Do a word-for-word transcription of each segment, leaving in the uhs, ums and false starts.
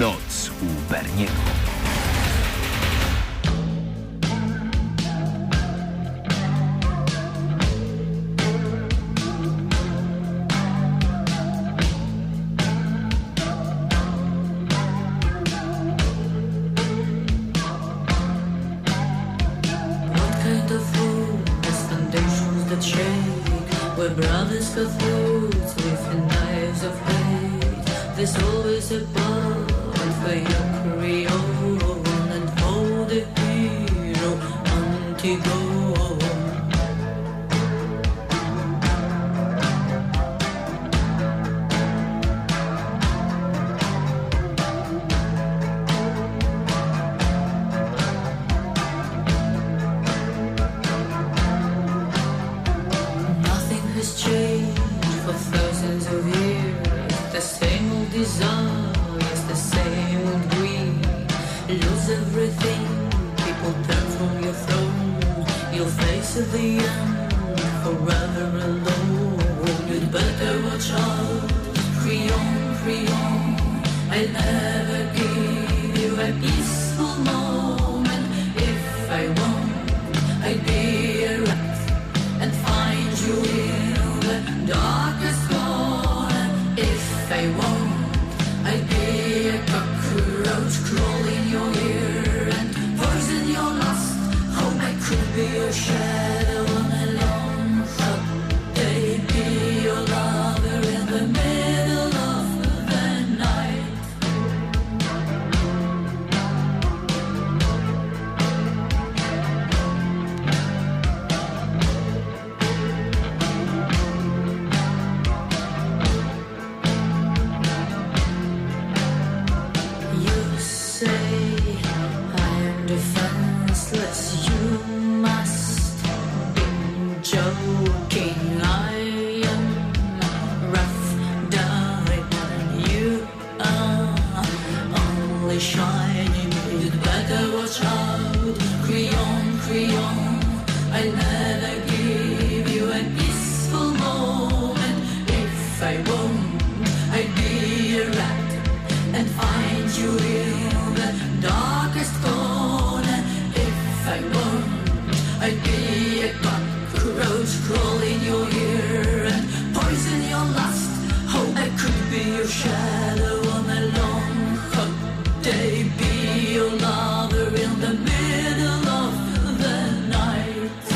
Noc u Berniego. Brothers go through with knives of hate. There's always a bond for your Creole and for the hero Antigone. To the end, forever alone. You'd better watch out, Creole, Creole. I'll never give you a peaceful moment. If I won't, I'd be a rat and find you in the darkest corner. If I won't, I'd be a cockroach crawling your ear and poison your lust. Hope I could be your shadow on a long hot day, be your lover in the middle of the night. You say I am defenseless, you must be joking. I am rough diamond, you are only shiny. You'd better watch out, Creole, Creole. I'll never give you a peaceful moment. If I won't, I'd be a rat and find you in the darkest corner. If I won't, I'd be a cockroach crawling your ear and poison your lust. Hope I could be your shadow on a long hot day, be your lover in the middle of the night.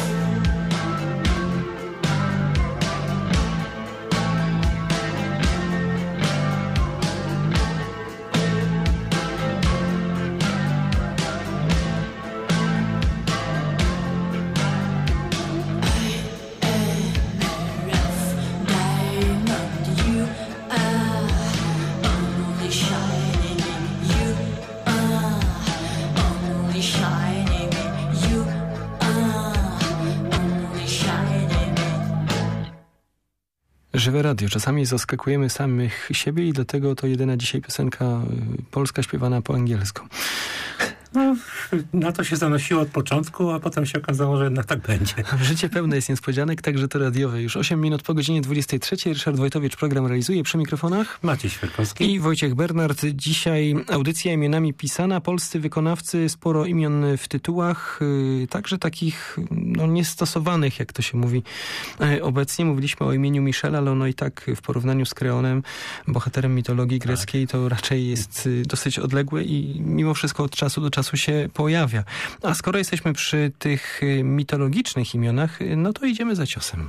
Żywe radio. Czasami zaskakujemy samych siebie i dlatego to jedyna dzisiaj piosenka polska śpiewana po angielsku. No, na to się zanosiło od początku, a potem się okazało, że jednak tak będzie. Życie pełne jest niespodzianek, także to radiowe. Już osiem minut po godzinie dwudziestej trzeciej. Ryszard Wojtowicz program realizuje przy mikrofonach. Maciej Świerkowski I Wojciech Bernard. Dzisiaj audycja imionami pisana. Polscy wykonawcy, sporo imion w tytułach, yy, także takich no, niestosowanych, jak to się mówi yy, obecnie. Mówiliśmy o imieniu Michela, ale ono i tak w porównaniu z Kreonem, bohaterem mitologii greckiej, to raczej jest yy, dosyć odległe i mimo wszystko od czasu do czasu się pojawia. A skoro jesteśmy przy tych mitologicznych imionach, no to idziemy za ciosem.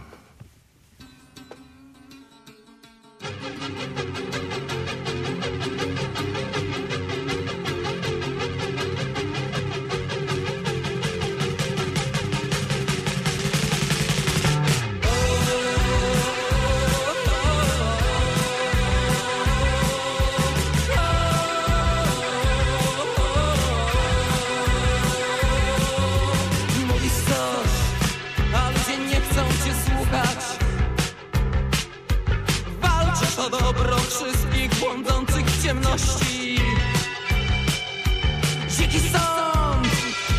ciemności. Dziki sąd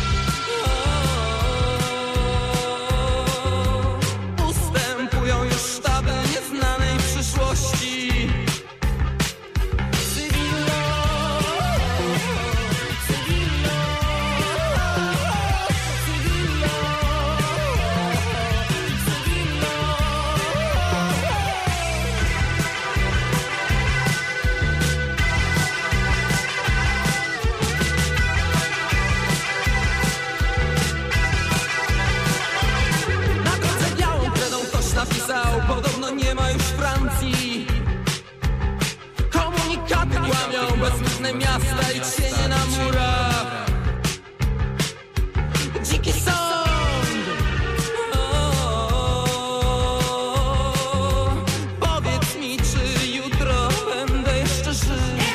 ustępują już sztaby nieznanej przyszłości. Cywilność mroczne miasta i cienie na murach. Dziki sąd. O, powiedz mi, czy jutro będę jeszcze żyć.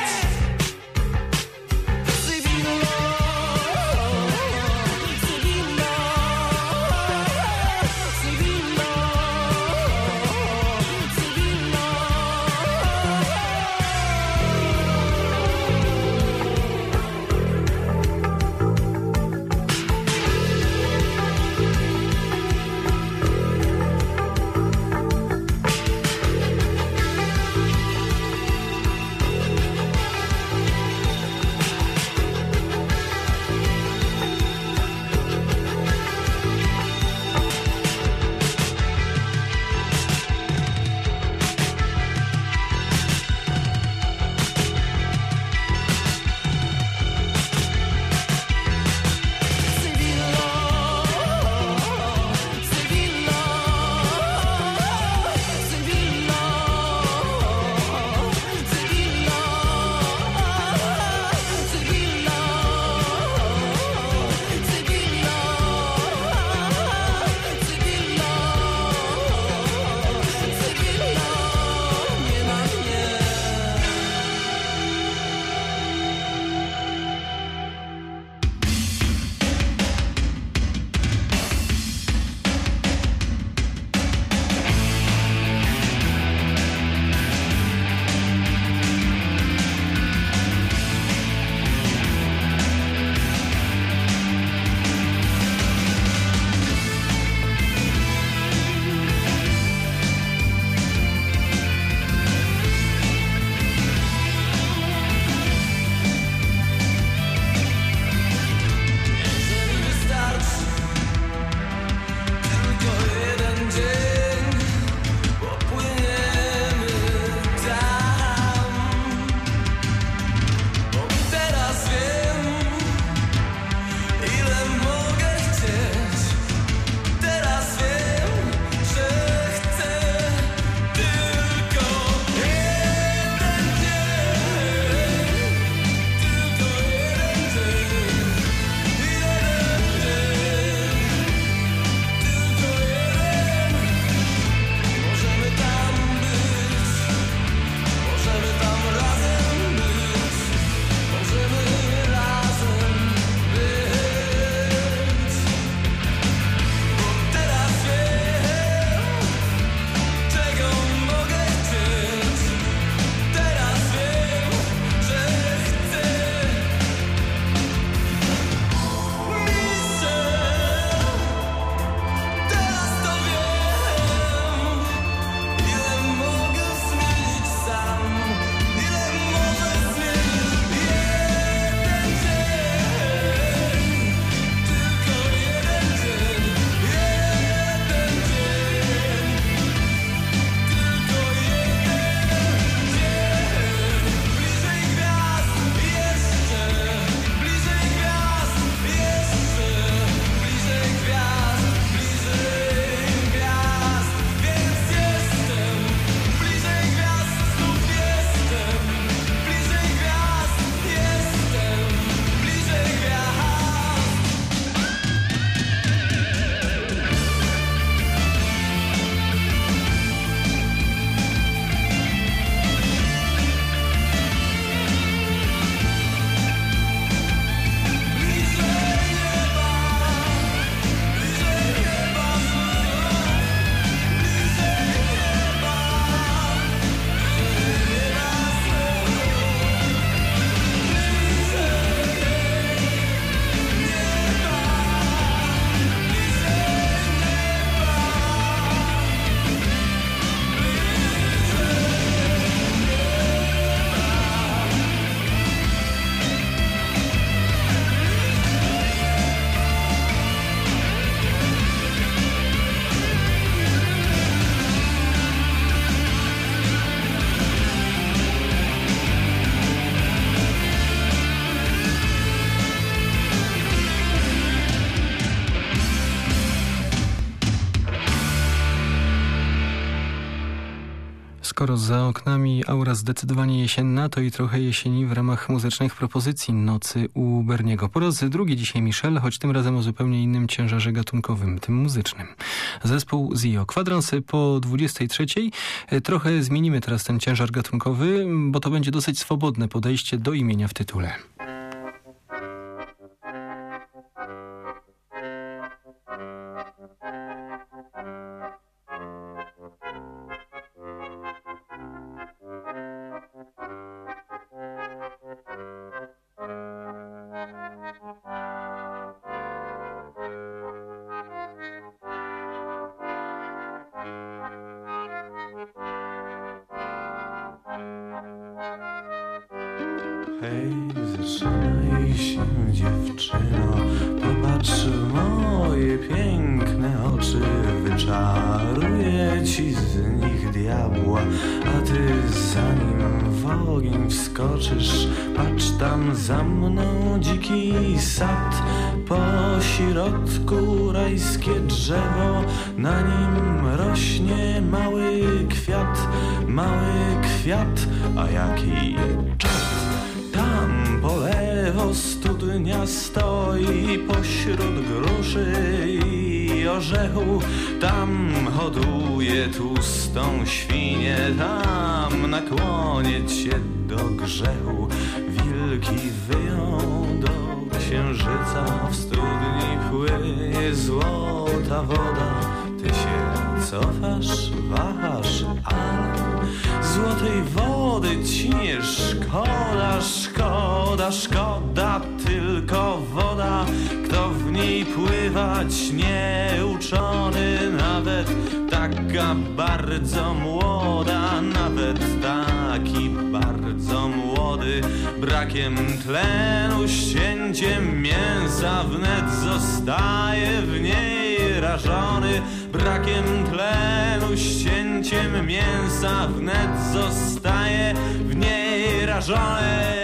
Cywilno, cywilno, cywilno, cywilno. skoro za oknami aura zdecydowanie jesienna, to i trochę jesieni w ramach muzycznych propozycji Nocy u Berniego. Po raz drugi dzisiaj Michel, choć tym razem o zupełnie innym ciężarze gatunkowym, tym muzycznym. Zespół Zio. Kwadrans po dwudziestej trzeciej. Trochę zmienimy teraz ten ciężar gatunkowy, bo to będzie dosyć swobodne podejście do imienia w tytule. Hej, zatrzymaj się, dziewczyno, popatrz w moje piękne oczy, wyczaruję ci z nich diabła, a ty zanim w ogień wskoczysz, patrz tam za mną dziki sad, po środku rajskie drzewo, na nim rośnie mały kwiat, mały kwiat, a jaki czad. Tam po lewo studnia stoi pośród gruszy i orzechu. Tam hoduje tłustą świnię, tam nakłonię cię do grzechu. Wilki wyją do księżyca, w studni płynie złota woda. Ty się cofasz, wahasz, ale złotej wody ci nie szkoda, szkoda, szkoda, tylko woda. Kto w niej pływać nieuczony, nawet taka bardzo młoda, nawet taki bardzo młody, brakiem tlenu, ścięciem mięsa wnet zostaje w niej rażony. Brakiem tlenu, ścięciem mięsa wnet zostaje w niej rażony.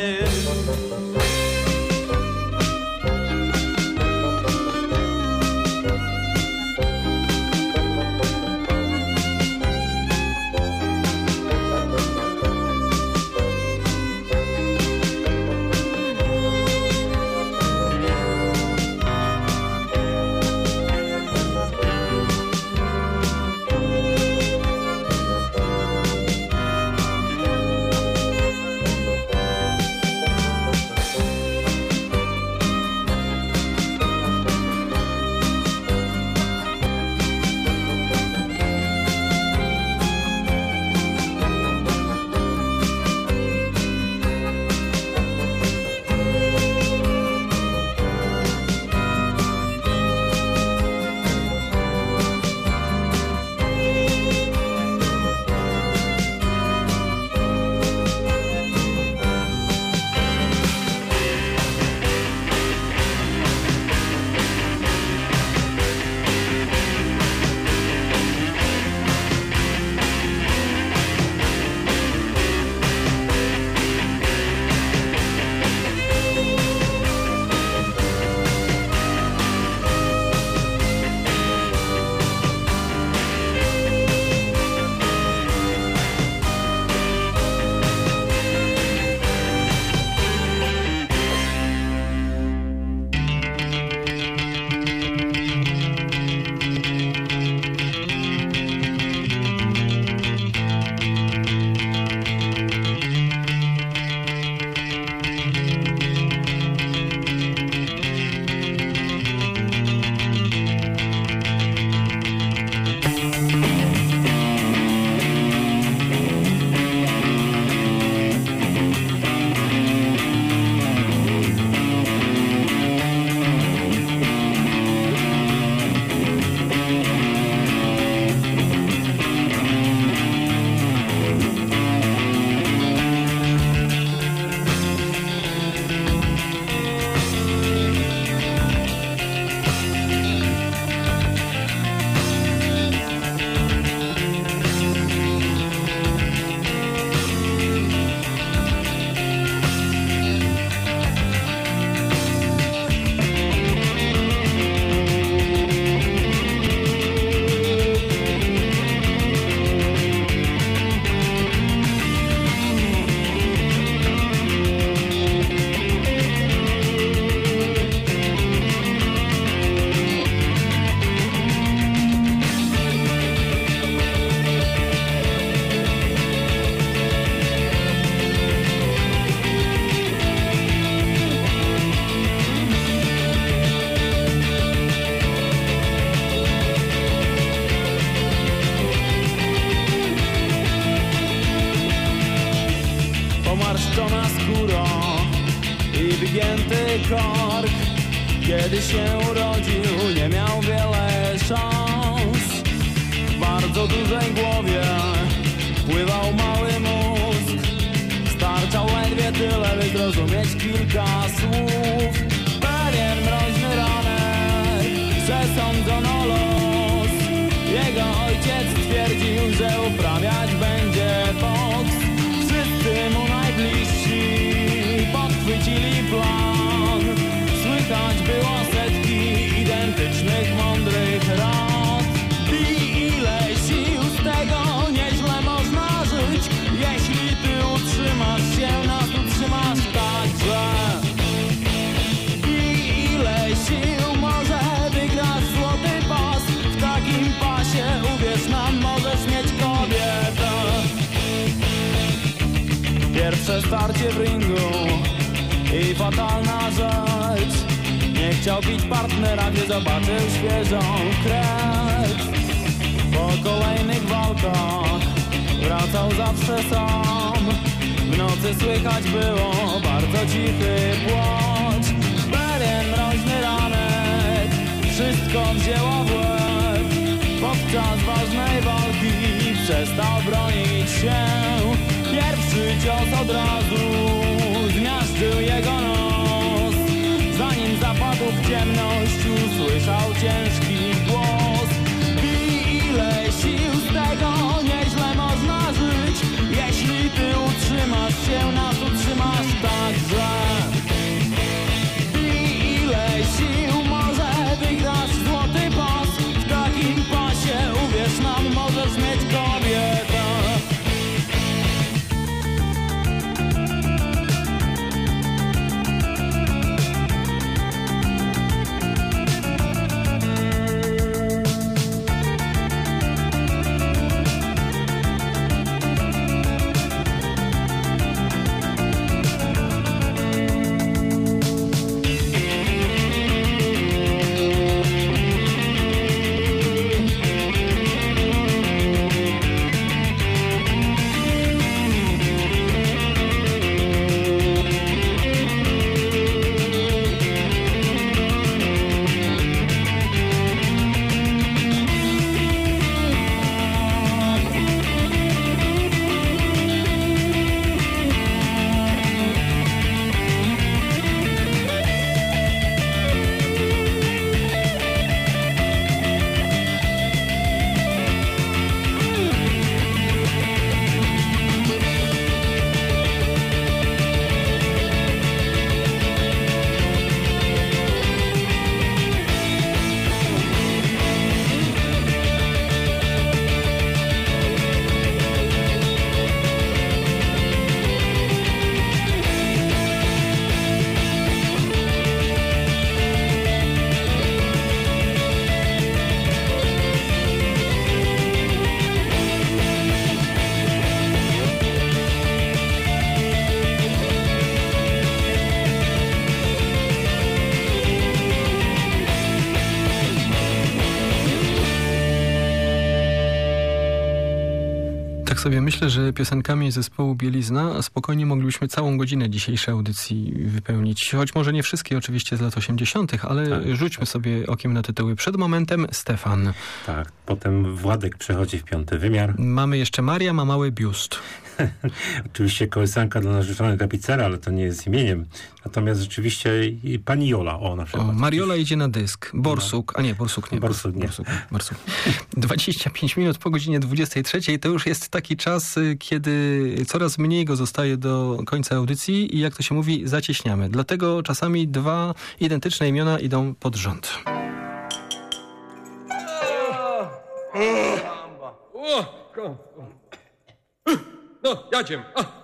pomarszczona skóra i wygięty kork. Kiedy się urodził, nie miał wiele szans. W bardzo dużej głowie pływał mały mózg. Starczał ledwie tyle, by zrozumieć kilka słów. Pewien mroźny ranek przesądzono los. Jego ojciec stwierdził, że uprawiać będzie boks. Wszyscy mu najbliżsi podchwycili plan. Słychać było setki identycznych mądrych rad. I ile sił z tego nieźle można żyć, jeśli ty utrzymasz się, nas utrzymasz także. I ile sił może wygrać złoty pas, w takim pasie uwierz nam, możesz mieć kobietę. Pierwsze starcie w ringu i fatalna rzecz. Nie chciał bić partnera, gdy zobaczył świeżą krew. Po kolejnych walkach wracał zawsze sam. W nocy słychać było bardzo cichy płacz. Pewien mroźny ranek wszystko wzięło w łeb. Podczas ważnej walki przestał bronić się. Pierwszy cios od razu zmiażdżył jego nos. Zanim zapadł w ciemność, usłyszał ciężki głos. I ile sił z tego nieźle można żyć, jeśli ty utrzymasz się, nas utrzymasz także. I ile sił może wygrać złoty pas, w takim pasie uwierz nam, możesz mieć kobietę. Sobie myślę, że piosenkami zespołu Bielizna spokojnie moglibyśmy całą godzinę dzisiejszej audycji wypełnić. Choć może nie wszystkie oczywiście z lat osiemdziesiątych, ale tak, rzućmy tak. sobie okiem na tytuły. Przed momentem Stefan. Tak, potem Władek przechodzi w piąty wymiar. Mamy jeszcze Maria, ma mały biust. Oczywiście kołysanka dla narzeczonej tapicera, ale to nie jest imieniem. Natomiast rzeczywiście i pani Jola, o na przykład. O, Mariola idzie na dysk. Borsuk, a nie, Borsuk nie. Borsuk nie. Borsuk, Borsuk. dwadzieścia pięć minut po godzinie dwudziestej trzeciej to już jest taki czas, kiedy coraz mniej go zostaje do końca audycji i jak to się mówi, zacieśniamy. Dlatego czasami dwa identyczne imiona idą pod rząd. No, jadziem. A.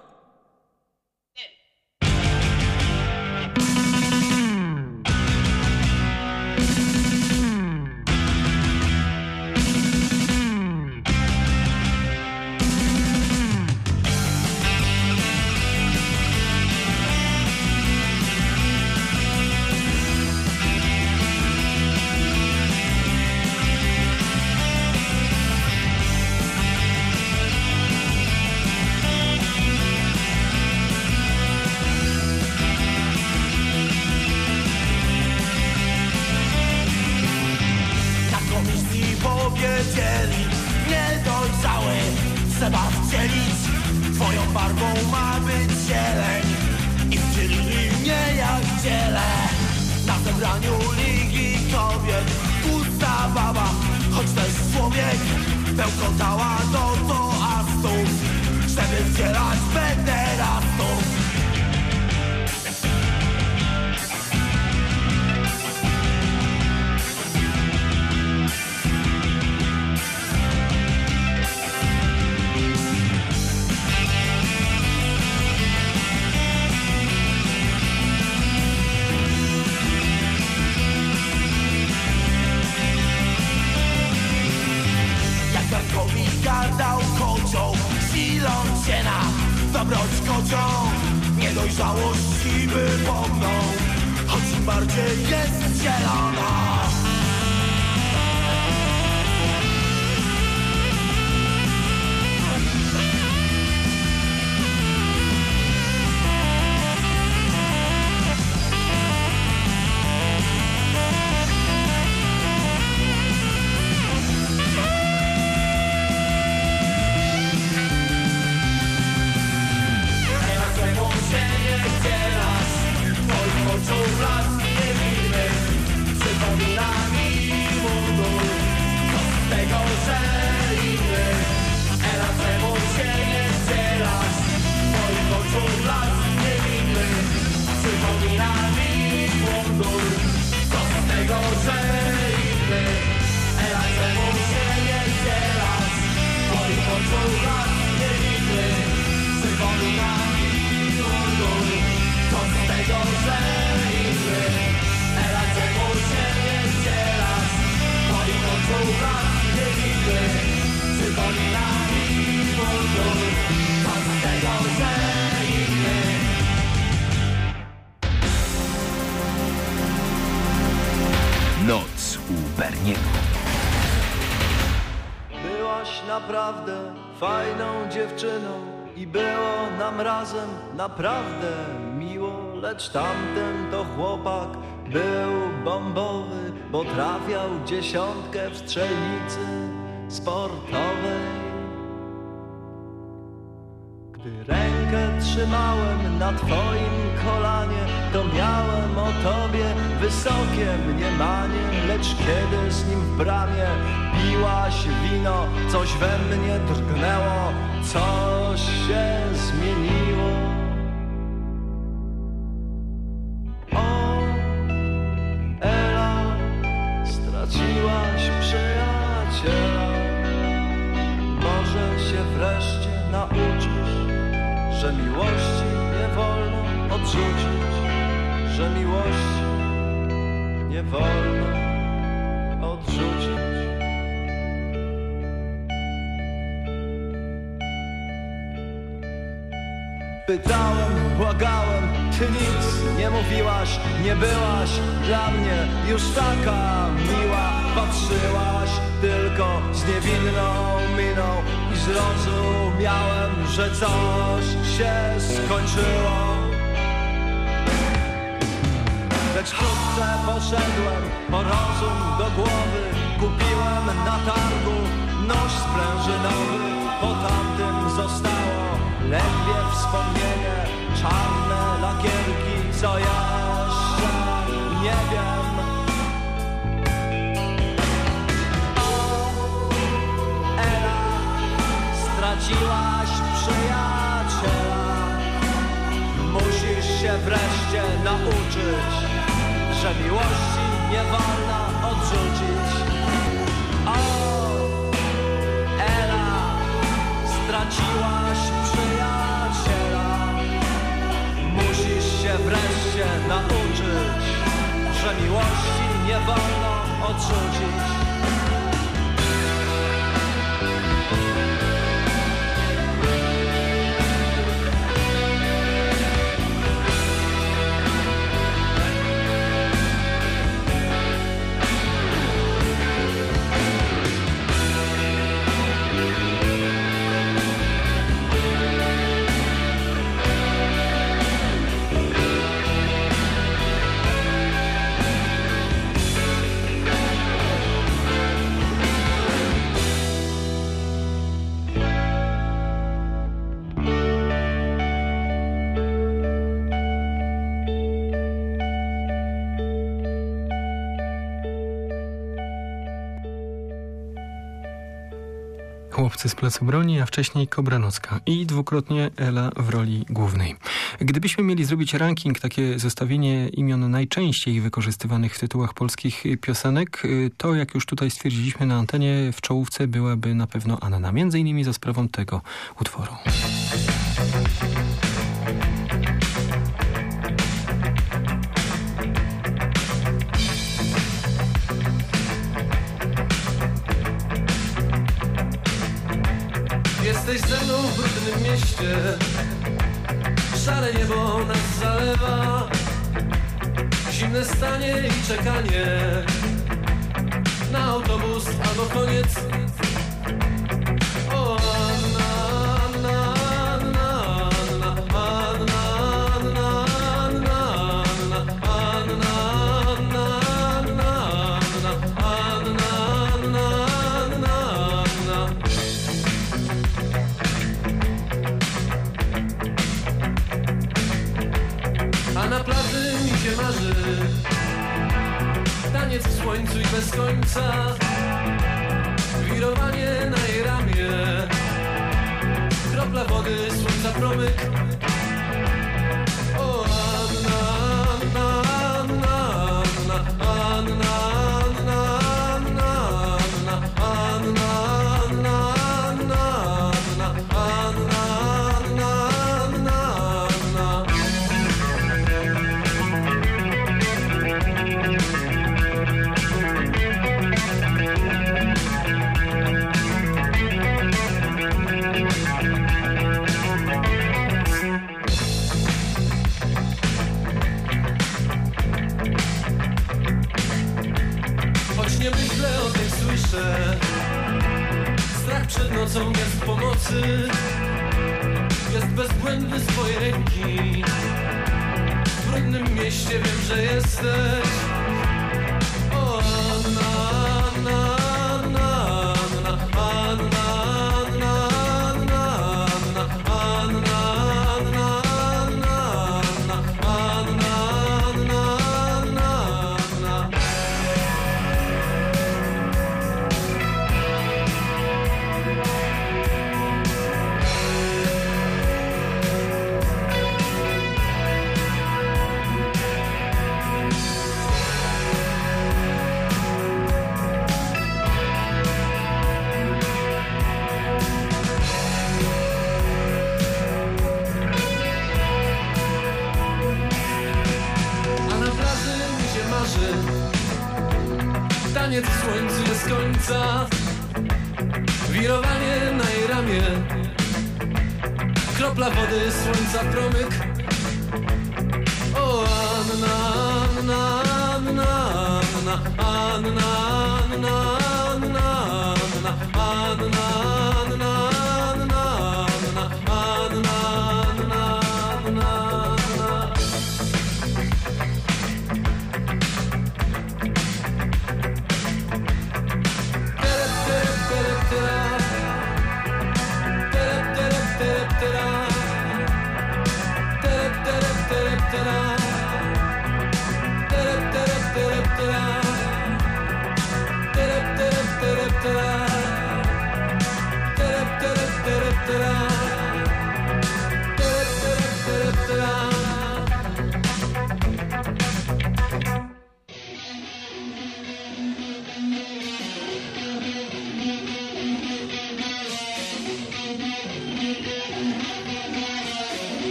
farbą ma być zieleń i wcielili mnie jak dzielę. Na zebraniu Ligi Kobiet pusta baba, choć też człowiek bełkotała do toastów, żeby wcielać pederastów. Dał kocią, siląc się na dobroć kocią. Niedojrzałości wypomną, choć im bardziej jest zielona. Noc u Berniego. Byłaś naprawdę fajną dziewczyną i było nam razem naprawdę miło, lecz tamten to chłopak był bombowy, bo trafiał dziesiątkę w strzelnicy sportowej. Gdy rękę trzymałem na twoim kolanie, to miałem o tobie wysokie mniemanie, lecz kiedy z nim w bramie piłaś wino, coś we mnie drgnęło, coś się zmieniło. O, Ela, straciłaś przyjaciela, może się wreszcie nauczysz, że miłości nie wolno odrzucić, że miłości nie wolno odrzucić. Pytałem, błagałem, ty nic nie mówiłaś, nie byłaś dla mnie już taka miła. Patrzyłaś tylko z niewinną miną i zrozumiałem, że coś się skończyło. Lecz wkrótce poszedłem po rozum do głowy, kupiłem na targu nóż sprężynowy. Po tamtym zostało ledwie wspomnienie, czarne lakierki, co jeszcze nie wiem. O, Ela, straciłaś przyjaciela, musisz się wreszcie nauczyć, że miłości nie wolno odrzucić. O, Ela, straciłaś przyjaciela, musisz się wreszcie nauczyć, że miłości nie wolno odrzucić. Chłopcy z Placu Broni, a wcześniej Kobranocka i dwukrotnie Ela w roli głównej. Gdybyśmy mieli zrobić ranking, takie zestawienie imion najczęściej wykorzystywanych w tytułach polskich piosenek, to jak już tutaj stwierdziliśmy na antenie, w czołówce byłaby na pewno Anna, między innymi za sprawą tego utworu. Jesteś ze mną w brudnym mieście, szare niebo nas zalewa, zimne stanie i czekanie na autobus albo koniec. O Anna, Anna, Anna, Anna, Anna, Anna, Anna, Anna, Anna, Anna, Anna, Anna. A na plaży mi się marzy taniec w słońcu i bez końca, wirowanie na jej ramię, kropla wody, słońca promyk. O Anna, Anna, Anna, Anna, Anna, Anna, Anna, Anna, Anna, Anna, Anna, Anna, Anna, Anna. Choć nie myślę o tym, słyszę strach przed nocą, jest pomocy, jest bezbłędny swojej ręki. W brudnym mieście wiem, że jesteś. O Anna, Anna, Anna, Anna, Anna, Anna, Anna, Anna, Anna, Anna, Anna, Anna, Anna. A na plaży mi się marzy taniec w słońcu bez końca, wirowanie na jej ramię, kropla wody, słońca promyk. O Anna, Anna, Anna, Anna, Anna, Anna, Anna, Anna, Anna, Anna, Anna, Anna, Anna, Anna.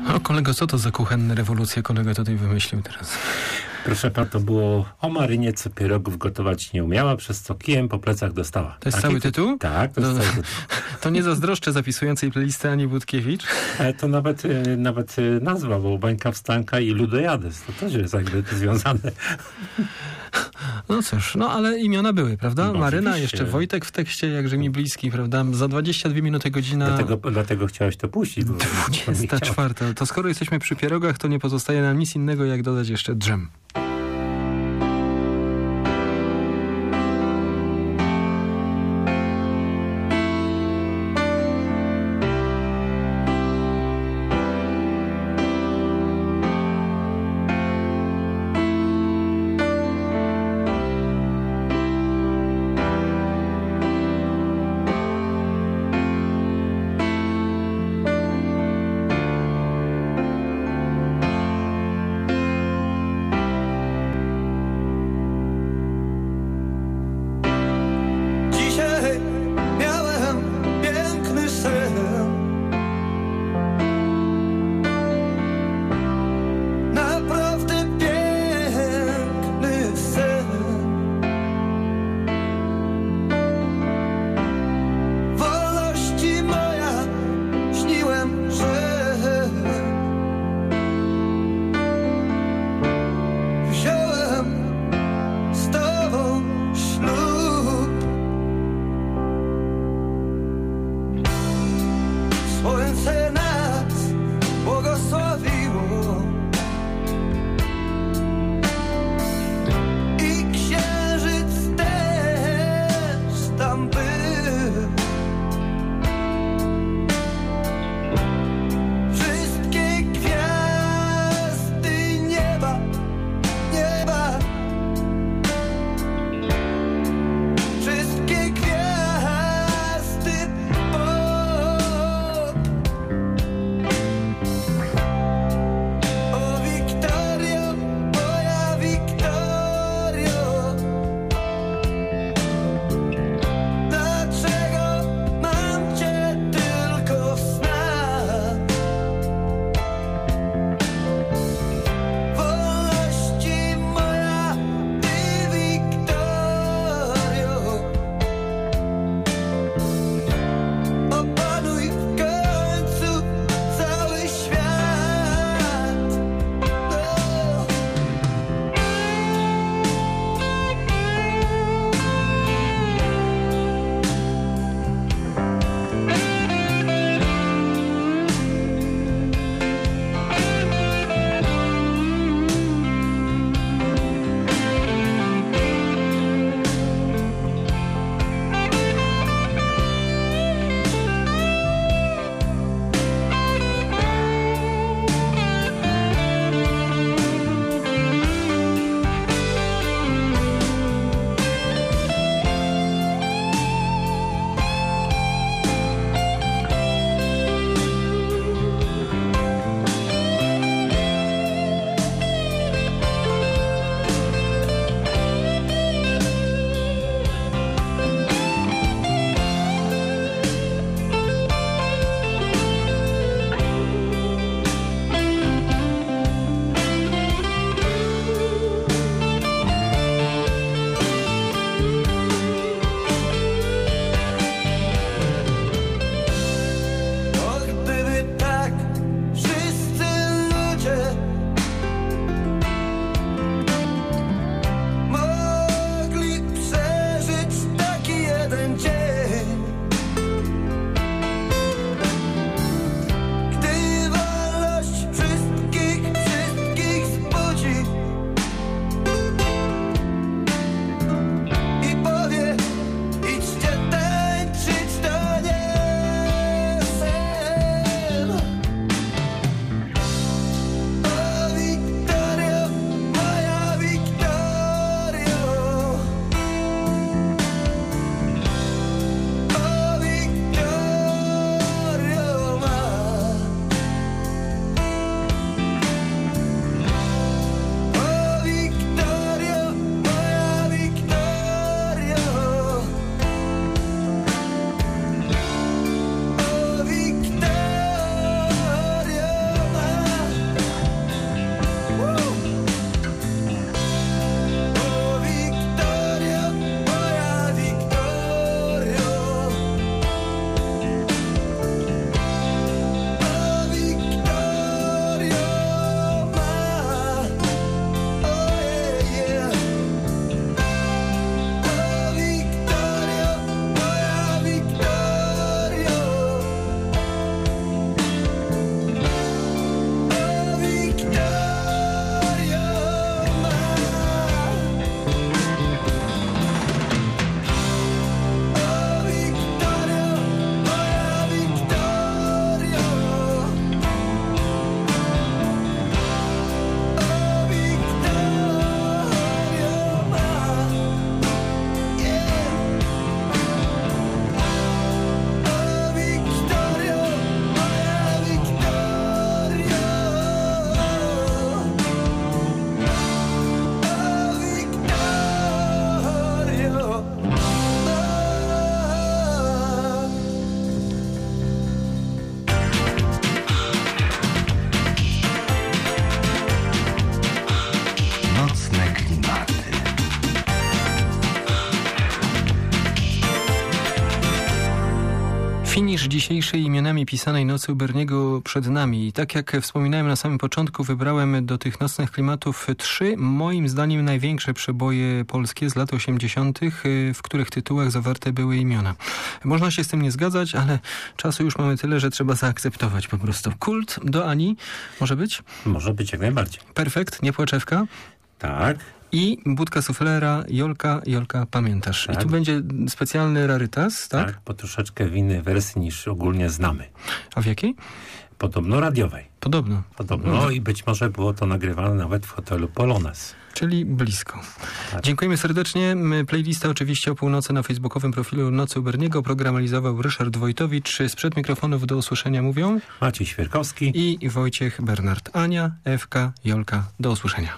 O kolego, co to za kuchenne rewolucje kolega tutaj wymyślił teraz? Proszę pana, to było o Marynie, co pierogów gotować nie umiała, przez co kijem po plecach dostała. To jest Taki cały tytuł? Tak, to jest No, cały tytuł. To nie zazdroszczę zapisującej playlisty Ani Budkiewicz. Ale to nawet, e, nawet e, nazwa, bo Bańka Wstanka i Ludojades, to też jest jakby związane. No cóż, no ale imiona były, prawda? No, Maryna, oczywiście. jeszcze Wojtek w tekście, jakże mi bliski, prawda? Za dwadzieścia dwie minuty godzina... Dlatego, dlatego chciałeś to puścić. Bo dwudziesta czwarta. To skoro jesteśmy przy pierogach, to nie pozostaje nam nic innego, jak dodać jeszcze dżem. dzisiejszej imionami pisanej nocy u Berniego przed nami. I tak jak wspominałem na samym początku, wybrałem do tych nocnych klimatów trzy, moim zdaniem największe przeboje polskie z lat osiemdziesiątych, w których tytułach zawarte były imiona. Można się z tym nie zgadzać, ale czasu już mamy tyle, że trzeba zaakceptować po prostu. Kult do Ani może być? Może być jak najbardziej. Perfekt, nie płaczewka? Tak. I budka suflera, Jolka, Jolka, pamiętasz. Tak. I tu będzie specjalny rarytas, tak? Tak, po troszeczkę w innej wersji niż ogólnie znamy. A w jakiej? Podobno radiowej. Podobno. Podobno no. I być może było to nagrywane nawet w hotelu Polones. Czyli blisko. Tak. Dziękujemy serdecznie. Playlista oczywiście o północy na facebookowym profilu Nocy u Berniego. Program realizował Ryszard Wojtowicz. Sprzed mikrofonów do usłyszenia mówią Maciej Świerkowski i Wojciech Bernard. Ania, Ewka, Jolka. Do usłyszenia.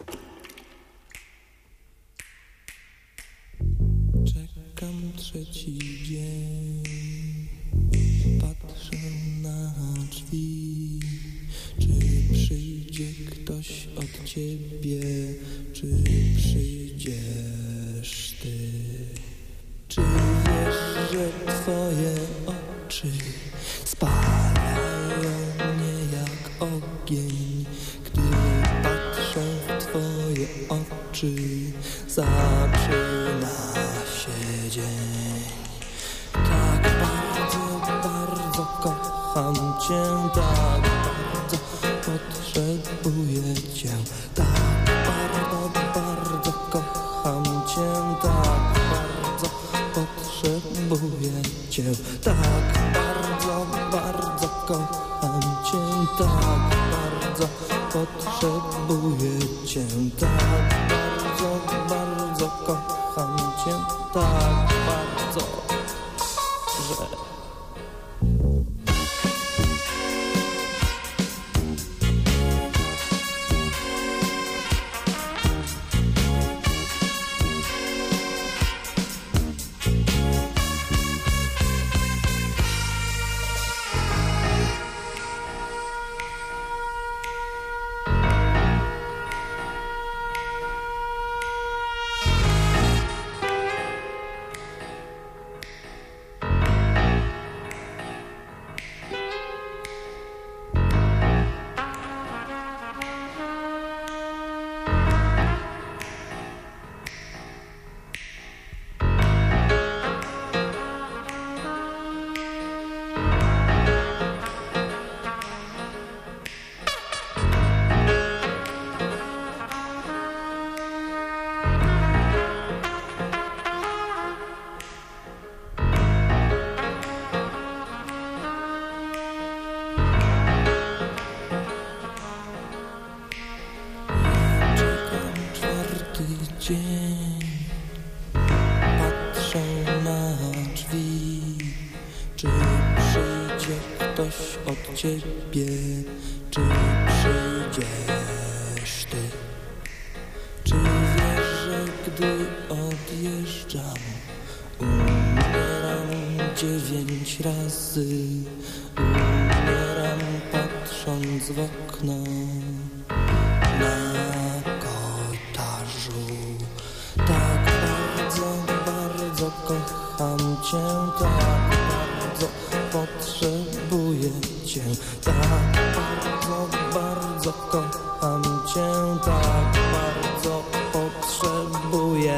Czekam trzeci dzień, patrzę na drzwi. Czy przyjdzie ktoś od ciebie, czy przyjdziesz ty? Czy wiesz, że twoje oczy spalają mnie jak ogień? Gdy patrzę w twoje oczy, zaczyna się dzień. Tak bardzo, bardzo kocham cię, tak bardzo potrzebuję cię. Tak bardzo, bardzo kocham cię, tak bardzo potrzebuję cię. Tak bardzo, bardzo kocham cię, tak bardzo potrzebuję cię. Tak bardzo, bardzo kocham cię, tak bardzo, że... Dzień, patrzę na drzwi. Czy przyjdzie ktoś od ciebie, czy przyjdziesz ty? Czy wiesz, że gdy odjeżdżam, umieram dziewięć razy, umieram patrząc w okno na tak bardzo, bardzo kocham cię, tak bardzo potrzebuję cię. Tak bardzo, bardzo kocham cię, tak bardzo potrzebuję.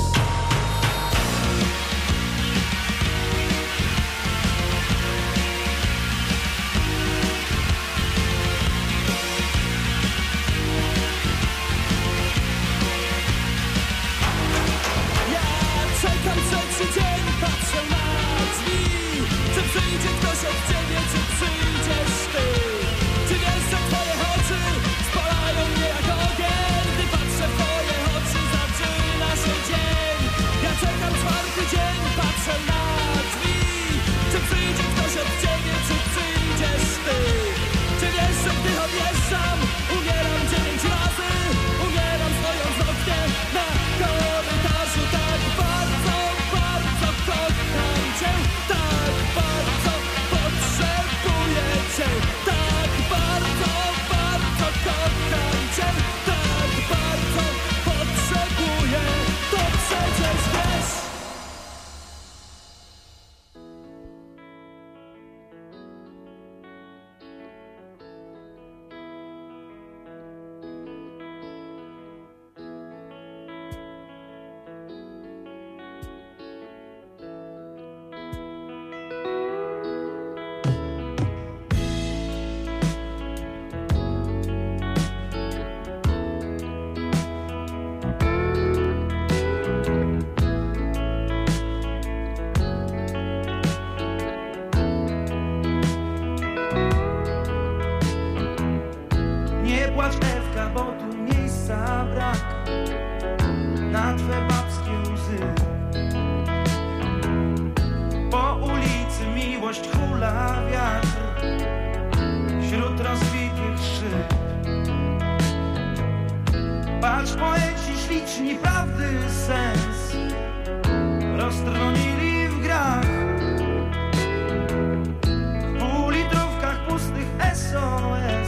Patrzę na drzwi. Czy przyjdzie ktoś od ciebie, czy przyjdziesz ty? Czy wiesz, że twoje oczy spalają mnie jak ogień? Gdy patrzę w twoje oczy, zaczyna się dzień. pieśni prawdy sens roztrwonili w grach, w półlitrówkach pustych S O S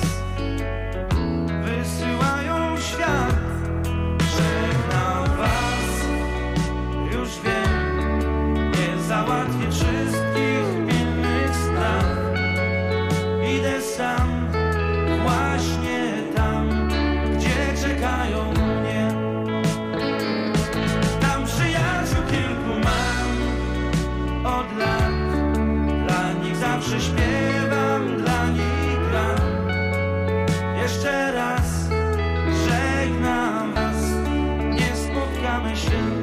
wysyłają w świat. Żegnam was, już wiem, nie załatwię wszystkich pilnych spraw. Idę sam właśnie tam, gdzie czekają mnie. Tam przyjaciół kilku mam od lat, dla nich zawsze śpiewam, dla nich gram. Jeszcze raz żegnam was, nie spotkamy się.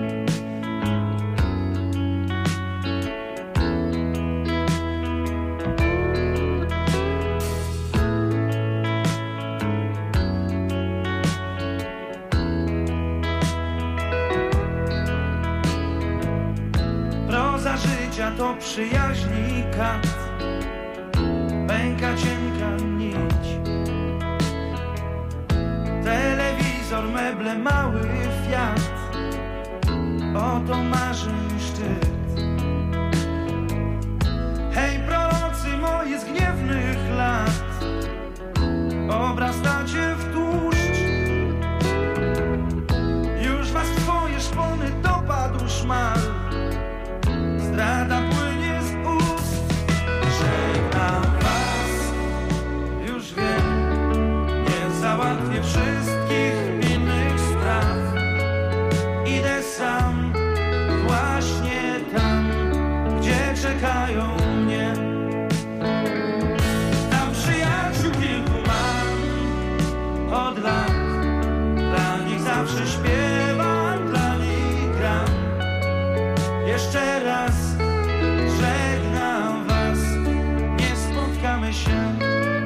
To przyjaźni kat, pęka cienka nić. Telewizor, meble, mały Fiat, oto marzeń szczyt. Hej prorocy moi z gniewnych lat, obrastacie w tłuszcz. Już was w swoje szpony dopadł szmal, zdrada płynie z ust. Żegnam was, już wiem, nie załatwię wszystkich innych spraw. Idę sam właśnie tam, gdzie czekają mnie. Tam przyjaciół kilku mam od lat, dla nich zawsze śpiewam, dla nich gram. Jeszcze raz żegnam was, nie spotkamy się.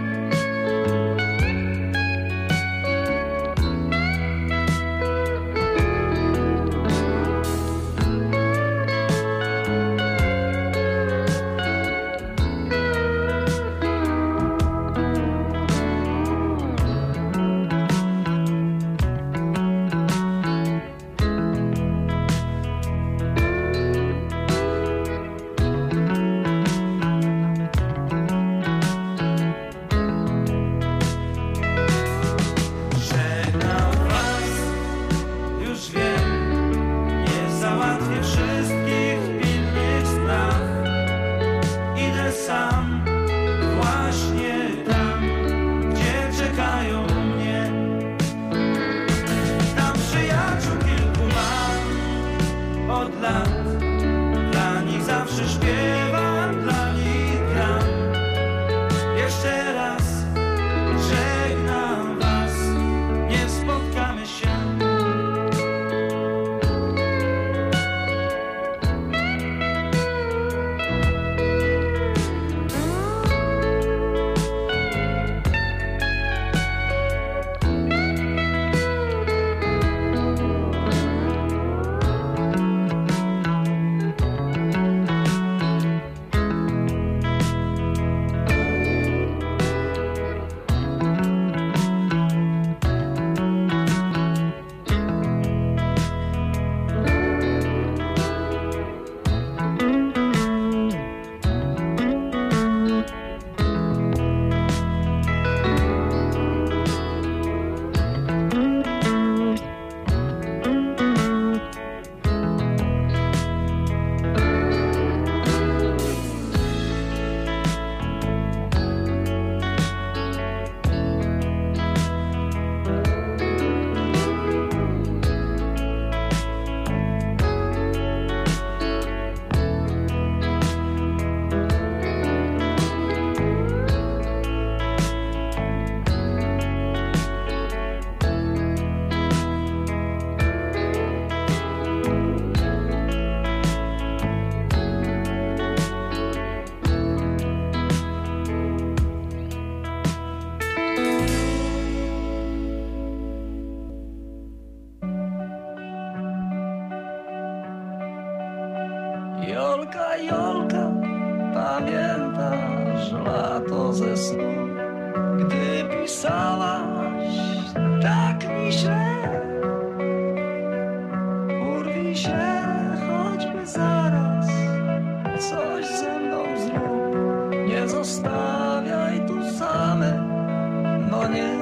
Jolka, Jolka, pamiętasz lato ze snu, gdy pisałaś tak mi źle, zostawiaj tu same, no nie.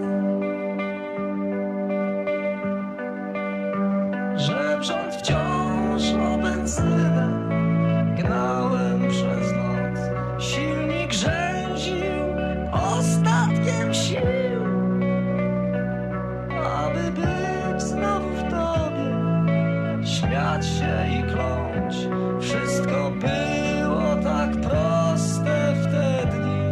Żebrząc wciąż o benzynę, gnałem przez noc. Silnik rzęził ostatkiem sił, aby być znowu w tobie, śmiać się i kląć. Wszystko było tak proste w te dni.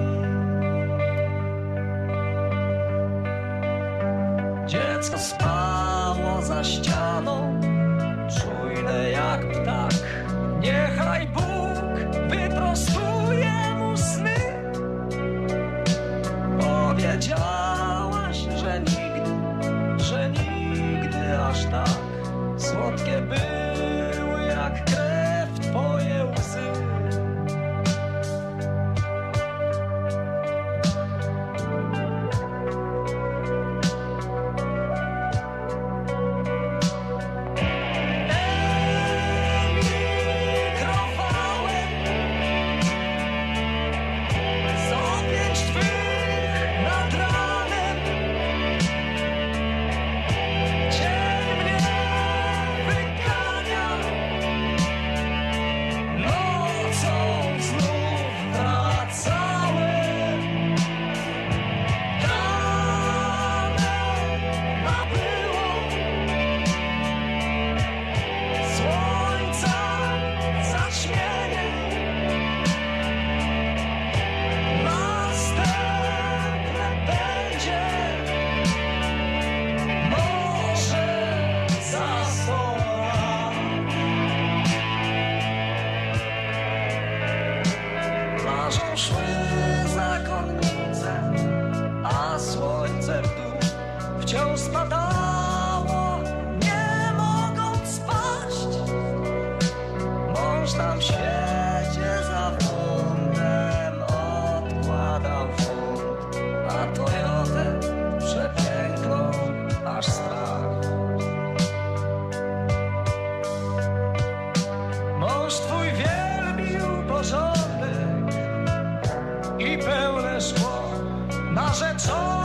Dziecko spało za ścianą, czujne jak ptak. Niechaj Bóg wyprostuje mu sny. Powiedziałaś, że nigdy, że nigdy aż tak słodkie były jak krew twoje łzy. Wciąż spadało, nie mogąc spaść. Mąż tam w świecie za fundem odkładał fund, a Toyotę przepiękną aż strach. Mąż twój wielbił porządek i pełne szkło. Narzeczony